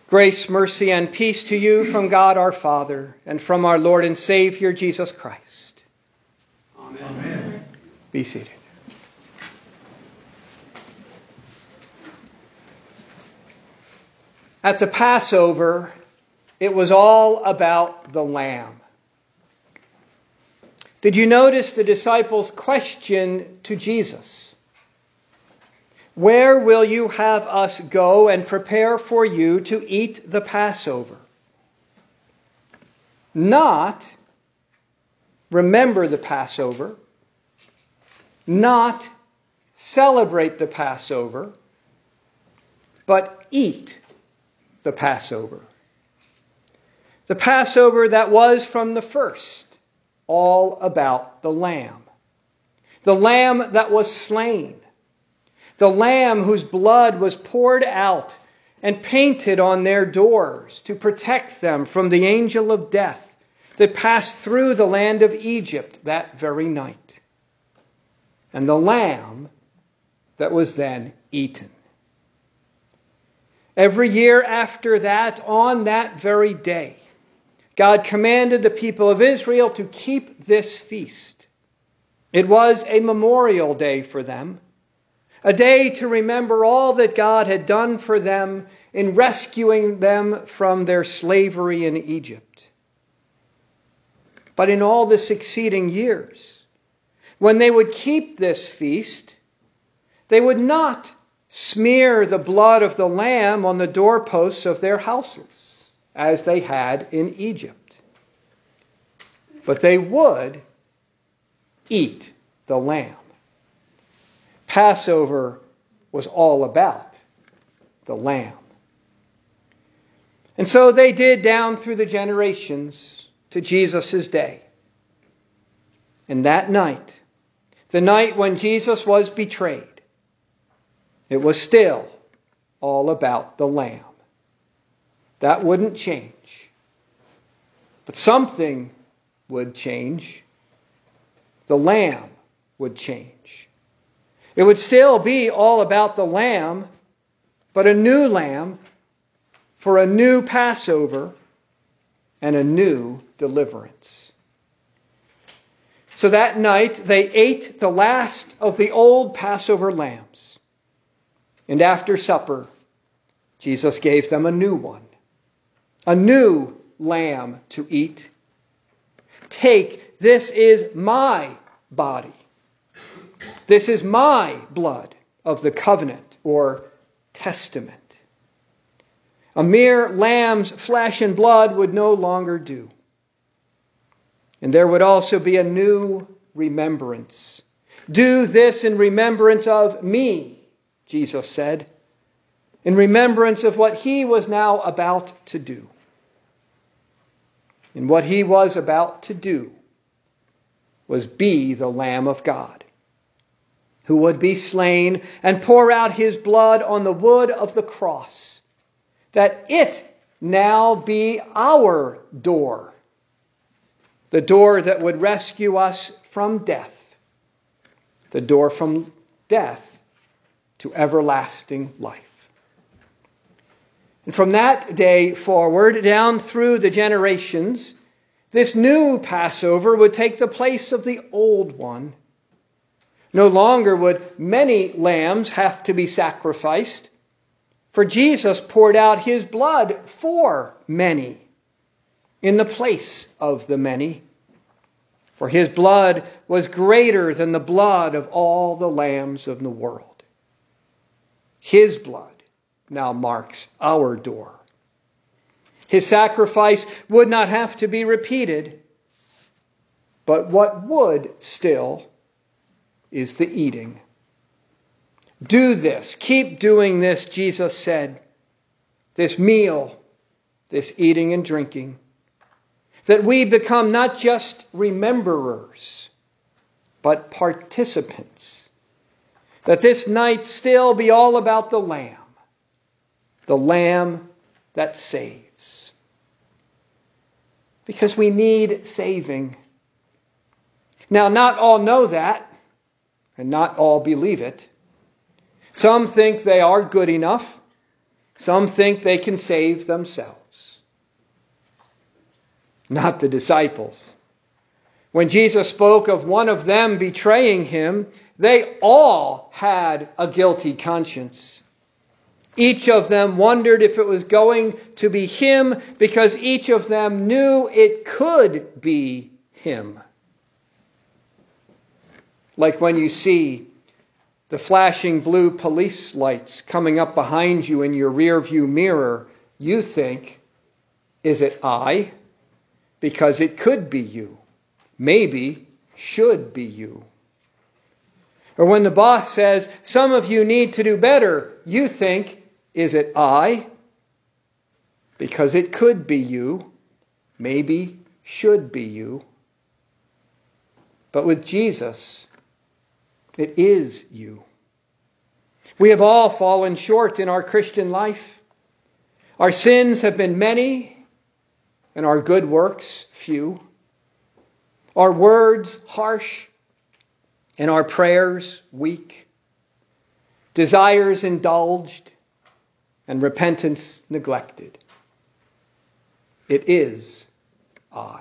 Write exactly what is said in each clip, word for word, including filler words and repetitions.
Grace, mercy, and peace to you from God our Father and from our Lord and Savior Jesus Christ. Amen. Be seated. At the Passover, it was all about the lamb. Did you notice the disciples' question to Jesus? Where will you have us go and prepare for you to eat the Passover? Not remember the Passover, not celebrate the Passover, but eat the Passover. The Passover that was from the first all about the lamb. The lamb that was slain. The lamb whose blood was poured out and painted on their doors to protect them from the angel of death that passed through the land of Egypt that very night. And the lamb that was then eaten. Every year after that, on that very day, God commanded the people of Israel to keep this feast. It was a memorial day for them. A day to remember all that God had done for them in rescuing them from their slavery in Egypt. But in all the succeeding years, when they would keep this feast, they would not smear the blood of the lamb on the doorposts of their houses, as they had in Egypt. But they would eat the lamb. Passover was all about the lamb. And so they did down through the generations to Jesus' day. And that night, the night when Jesus was betrayed, it was still all about the lamb. That wouldn't change. But something would change. The lamb would change. It would still be all about the lamb, but a new lamb for a new Passover and a new deliverance. So that night they ate the last of the old Passover lambs. And after supper, Jesus gave them a new one. A new lamb to eat. Take, this is my body. This is my blood of the covenant or testament. A mere lamb's flesh and blood would no longer do. And there would also be a new remembrance. Do this in remembrance of me, Jesus said, in remembrance of what he was now about to do. And what he was about to do was be the Lamb of God, who would be slain and pour out his blood on the wood of the cross, that it now be our door, the door that would rescue us from death, the door from death to everlasting life. And from that day forward, down through the generations, this new Passover would take the place of the old one. No longer would many lambs have to be sacrificed, for Jesus poured out his blood for many in the place of the many. For his blood was greater than the blood of all the lambs of the world. His blood now marks our door. His sacrifice would not have to be repeated, but what would still is the eating. Do this, keep doing this, Jesus said, this meal, this eating and drinking, that we become not just rememberers, but participants. That this night still be all about the Lamb, the Lamb that saves. Because we need saving. Now, not all know that, and not all believe it. Some think they are good enough. Some think they can save themselves. Not the disciples. When Jesus spoke of one of them betraying him, they all had a guilty conscience. Each of them wondered if it was going to be him because each of them knew it could be him. Like when you see the flashing blue police lights coming up behind you in your rear view mirror, you think, is it I? Because it could be you. Maybe should be you. Or when the boss says, some of you need to do better, you think, is it I? Because it could be you. Maybe should be you. But with Jesus, it is you. We have all fallen short in our Christian life. Our sins have been many, and our good works few. Our words harsh, and our prayers weak. Desires indulged, and repentance neglected. It is I.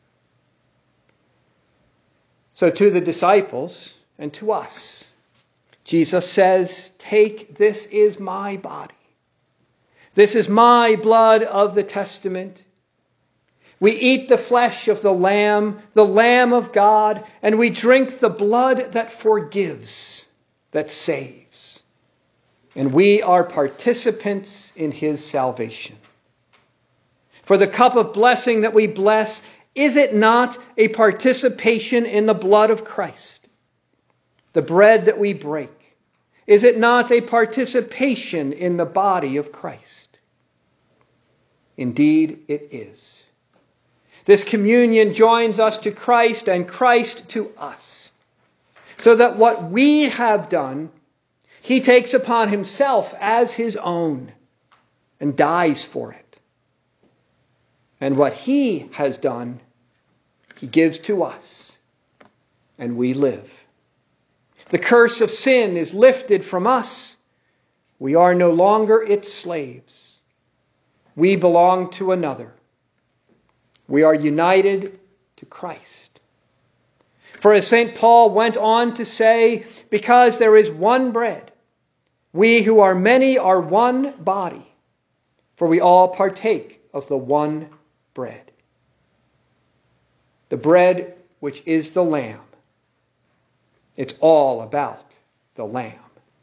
So to the disciples and to us, Jesus says, take, this is my body. This is my blood of the testament. We eat the flesh of the Lamb, the Lamb of God, and we drink the blood that forgives, that saves. And we are participants in his salvation. For the cup of blessing that we bless, is it not a participation in the blood of Christ? The bread that we break, is it not a participation in the body of Christ? Indeed, it is. This communion joins us to Christ and Christ to us, so that what we have done, he takes upon himself as his own and dies for it. And what he has done, he gives to us, and we live. The curse of sin is lifted from us. We are no longer its slaves. We belong to another. We are united to Christ. For as Saint Paul went on to say, because there is one bread, we who are many are one body, for we all partake of the one bread. The bread which is the Lamb. It's all about the Lamb.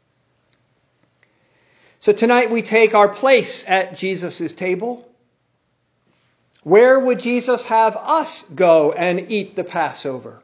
So tonight we take our place at Jesus' table. Where would Jesus have us go and eat the Passover?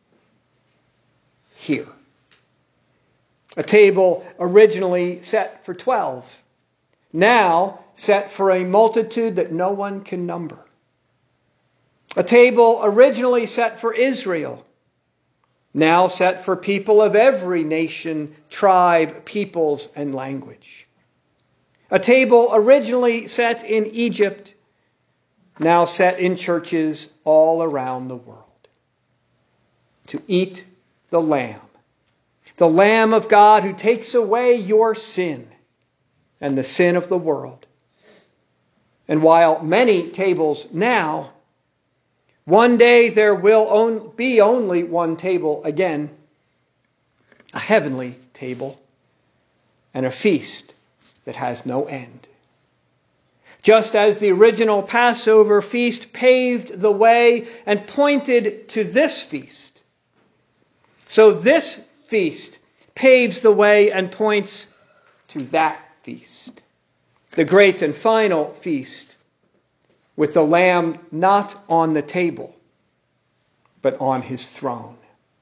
Here. A table originally set for twelve, now set for a multitude that no one can number. A table originally set for Israel, now set for people of every nation, tribe, peoples, and language. A table originally set in Egypt, now set in churches all around the world. To eat the Lamb, the Lamb of God who takes away your sin and the sin of the world. And while many tables now, one day there will be only one table again, a heavenly table, and a feast that has no end. Just as the original Passover feast paved the way and pointed to this feast, so this feast paves the way and points to that feast, the great and final feast, with the Lamb not on the table, but on his throne.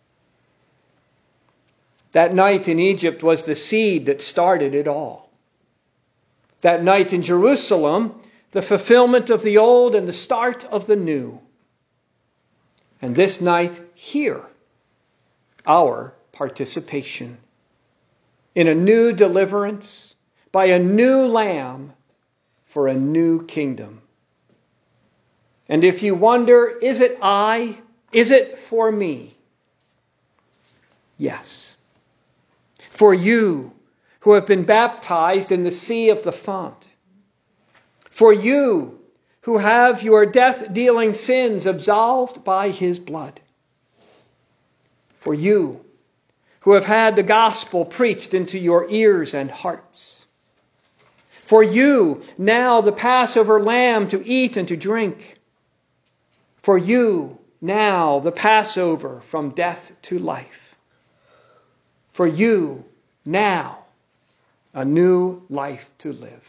That night in Egypt was the seed that started it all. That night in Jerusalem, the fulfillment of the old and the start of the new. And this night here, our participation in a new deliverance by a new Lamb for a new kingdom. And if you wonder, is it I? Is it for me? Yes. For you who have been baptized in the sea of the font. For you who have your death-dealing sins absolved by his blood. For you who have had the gospel preached into your ears and hearts. For you now the Passover lamb to eat and to drink. For you now the Passover from death to life. For you now a new life to live.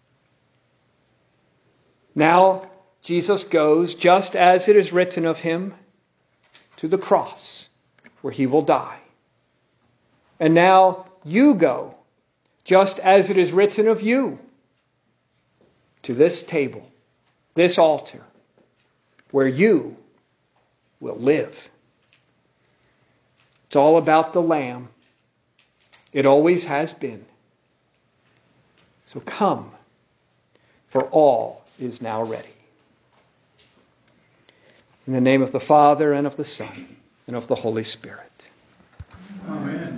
Now Jesus goes, just as it is written of him, to the cross where he will die. And now you go, just as it is written of you, to this table, this altar, where you will live. It's all about the Lamb. It always has been. So come, for all is now ready. In the name of the Father, and of the Son, and of the Holy Spirit. Amen.